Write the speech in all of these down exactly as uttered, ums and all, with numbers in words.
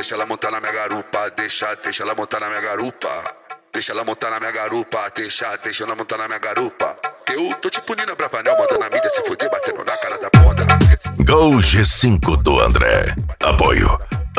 Deixa ela montar na minha garupa, deixa, deixa ela montar na minha garupa. Deixa ela montar na minha garupa, deixa, deixa ela montar na minha garupa. Eu tô tipo Nina Bravanel, mandando a mídia se fuder, batendo na cara da ponta. Gol G cinco do André. Apoio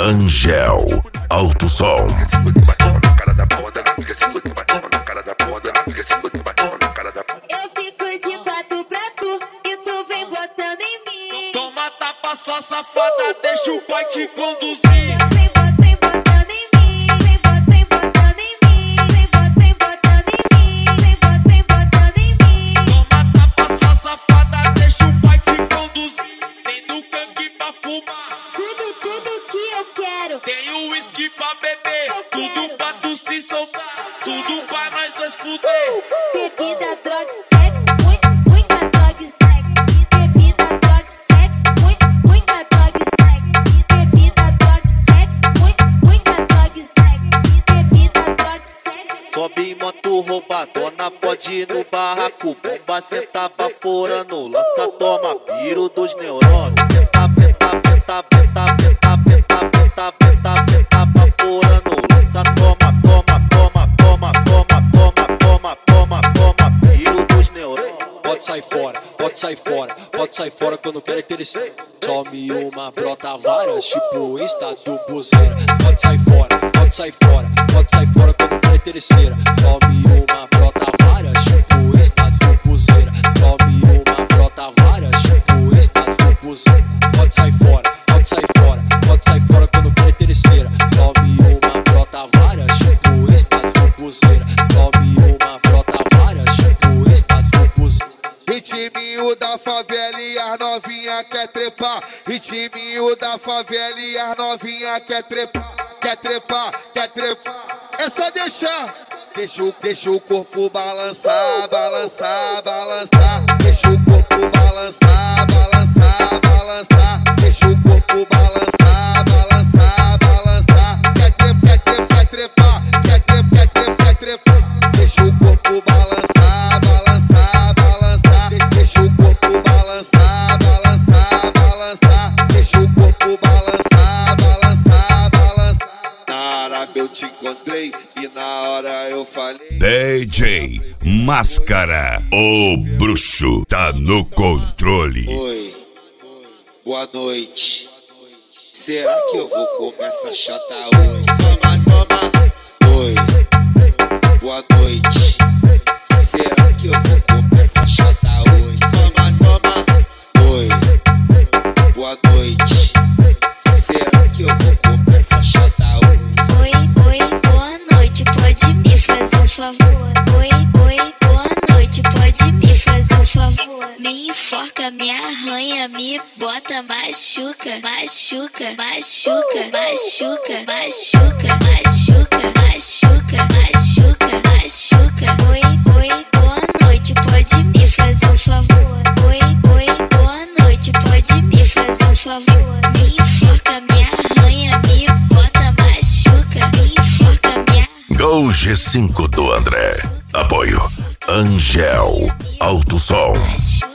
Angel Alto Som. Se fuder, batendo na cara da ponta. Amiga, se fuder, batendo na cara da ponta. Amiga, se fuder, batendo na cara da ponta. Eu fico de quatro pra tu e tu vem botando em mim. Toma tapa, sua safada, deixa o pai te conduzir. Vem botando, vem botando em mim. Vem botando, vem botando em mim. Vem botando, vem botando em mim. Vem botando, vem botando em mim. Toma tapa, sua safada, deixa o pai te conduzir. Vem do cangue pra fumar, Tudo, tudo que eu quero. tem o uísque pra beber, tudo pra tu se soltar, tudo pra nós dois fuder. Bebida, droga e sexo. Muita, muita droga e sexo. Bebida, droga e sexo. Muita, muita droga e sexo. Bebida, droga e sexo. Muita, muita droga e sexo. Bebida, droga e sexo. Sobe em moto roubadona, pode ir no barraco. Bomba cê tá vaporando, lança, toma, piro dos neurônios. Peta, peta, peta, peta, peta, peta, peta, peta, peta, vaporando, lança, toma, toma, toma, toma, toma, toma, toma, toma, toma, piro dos neurônios. Pode sair fora, pode sair fora, pode sair fora que eu não quero é ter esse. Some uma, brota várias, tipo Insta do buzeira. Pode sair fora, pode sair fora, pode sair fora que eu não quero é terceira. Some uma, brota várias, tipo Insta do buzeira. Some uma, brota várias, tipo Insta do buzeira. Pode sair fora, pode sair fora, pode sair fora que eu não quero é terceira. Some uma, brota várias, tipo Insta do buzeira. Some uma, brota várias, tipo Insta do buzeira. Ritminho da favela e as novinha quer trepar. Ritminho da favela e as novinha quer trepar. Quer trepar, quer trepar. É só deixar. Deixa o, deixa o corpo balançar, balançar, balançar. Deixa o corpo balançar, balançar, balançar. Deixa o corpo balançar, balançar, balançar. Quer trepar, quer trepar, quer trepar. Quer trepar, quer trepar, quer trepar. Deixa o corpo balançar, balançar, balançar. Deixa o corpo balançar, balançar, balançar. Deixa o corpo balançar, balançar, balançar. Na árabe eu te encontrei e na hora eu falei. D J Máscara, o bruxo tá no controle. Oi, boa noite. Será que eu vou comer essa chata hoje? Toma, toma. Oi, boa noite. Será que eu vou comer essa chata hoje? Toma, toma. Oi, boa noite. Será que eu vou comer essa chata hoje? Oi, oi, boa noite, pode me fazer um favor? Oi, oi, boa noite, pode me fazer um favor? Me enforca, me arranha, me bota, machuca, machuca, machuca, machuca, machuca, machuca, machuca, machuca, machuca. Oi, oi, boa noite, pode me fazer um favor? Oi, oi, boa noite, pode me fazer um favor? Me enforca, me arranha, me bota, machuca, me enforca, me arranha. Gol G cinco do André. Apoio Angel Alto Som.